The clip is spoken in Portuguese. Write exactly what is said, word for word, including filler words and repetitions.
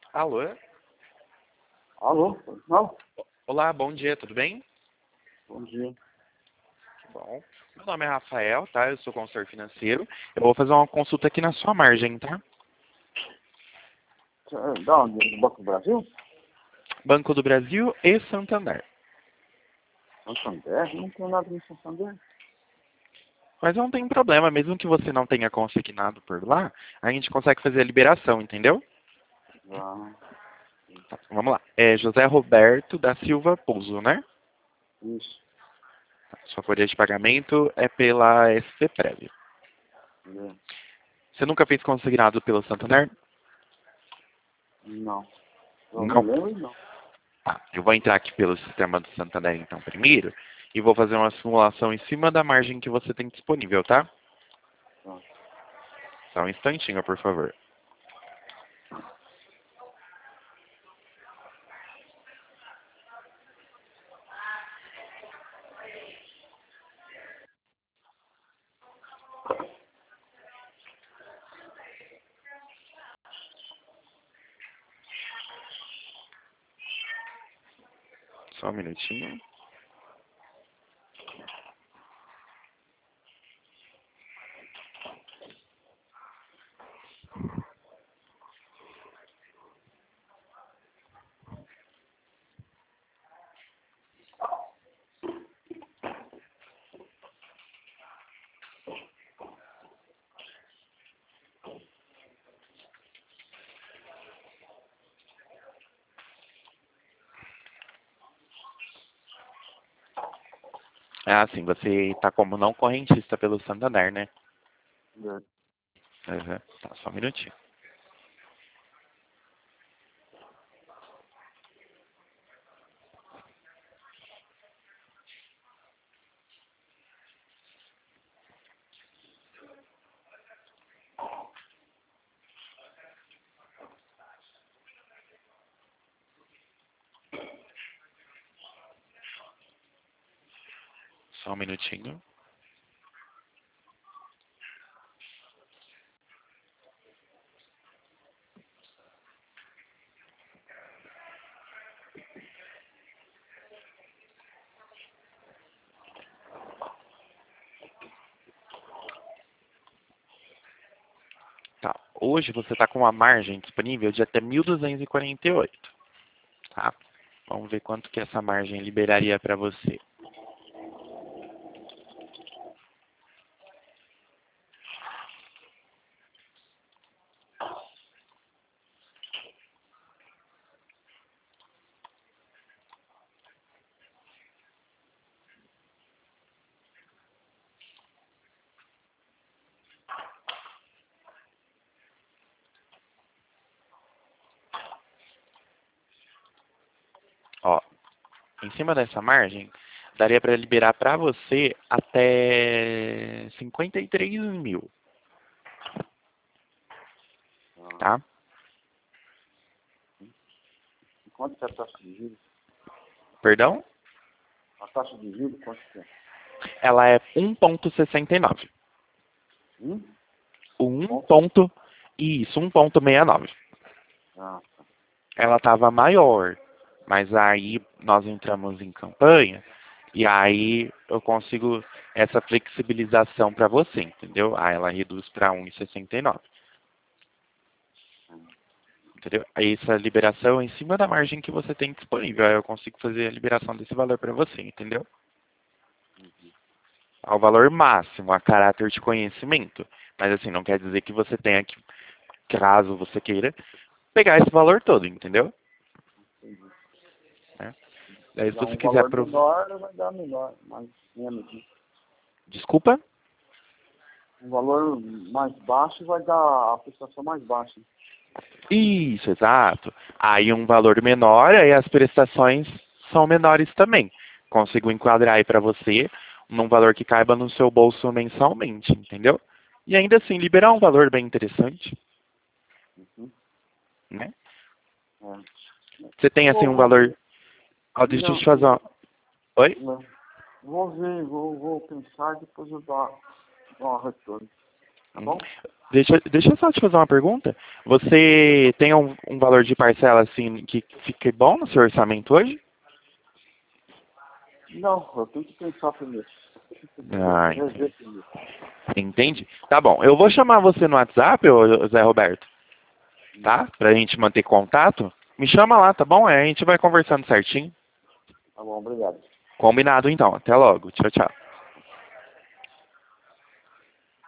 Alô? Alô? Não? Olá, bom dia, tudo bem? Bom dia. Que bom. Meu nome é Rafael, tá? Eu sou consultor financeiro. Eu vou fazer uma consulta aqui na sua margem, tá? Você- Da onde? Do Banco do Brasil? Banco do Brasil e Santander. Santander? Não tenho nada em Santander. Mas não tem problema, mesmo que você não tenha consignado por lá, a gente consegue fazer a liberação, entendeu? Ah, Tá, vamos lá. É José Roberto da Silva Pouso, né? isso. Sua folha de pagamento é pela S C Prévio. É. Você nunca fez consignado pelo Santander? Não. Eu me Não. lembro, não. Tá, eu vou entrar aqui pelo sistema do Santander então primeiro e vou fazer uma simulação em cima da margem que você tem disponível, tá? Tá. Só um instantinho, por favor. Só um minutinho. Ah, sim, você está como não correntista pelo Santander, né? É. Uhum. Tá, só um minutinho. Só um minutinho. Tá, hoje você está com uma margem disponível de até mil duzentos e quarenta e oito, tá? Vamos ver quanto que essa margem liberaria para você. Ó, em cima dessa margem, daria para liberar para você até cinquenta e três mil, Ah. tá? E quanto que é a taxa de juros? Perdão? A taxa de juros, quanto que é? Ela é um vírgula sessenta e nove. Hum? um ponto, isso, um vírgula sessenta e nove. Ah, tá. Ela estava maior, mas aí nós entramos em campanha e aí eu consigo essa flexibilização para você, entendeu? Aí ela reduz para um vírgula sessenta e nove. Entendeu? Aí essa liberação é em cima da margem que você tem disponível. Aí eu consigo fazer a liberação desse valor para você, entendeu? Ao valor máximo, a caráter de conhecimento. Mas assim, não quer dizer que você tenha que, caso você queira, pegar esse valor todo, entendeu? Entendi. É. Se Daí se dá você um quiser valor pro... menor, vai dar menor, mais menos. Né? Desculpa? Um valor mais baixo vai dar a prestação mais baixa. Isso, exato. Aí um valor menor, aí as prestações são menores também. Consigo enquadrar aí para você num valor que caiba no seu bolso mensalmente, entendeu? E ainda assim, liberar um valor bem interessante, Uhum. né? É. Você tem assim Vou, um vou, valor... Ó, deixa eu te fazer não, uma... Oi? não. Vou ver, vou, vou pensar e depois eu dou, dou uma retorno. Tá Uhum. bom? Deixa, deixa eu só te fazer uma pergunta. Você tem um, um valor de parcela assim que fique bom no seu orçamento hoje? Não, eu tenho que pensar primeiro. Ah, Rever entendi. primeiro. Entende? Tá bom. Eu vou chamar você no WhatsApp, ô, Zé Roberto, tá? Pra gente manter contato. Me chama lá, tá bom? Aí a gente vai conversando certinho. Tá bom, obrigado. Combinado então. Até logo. Tchau, tchau.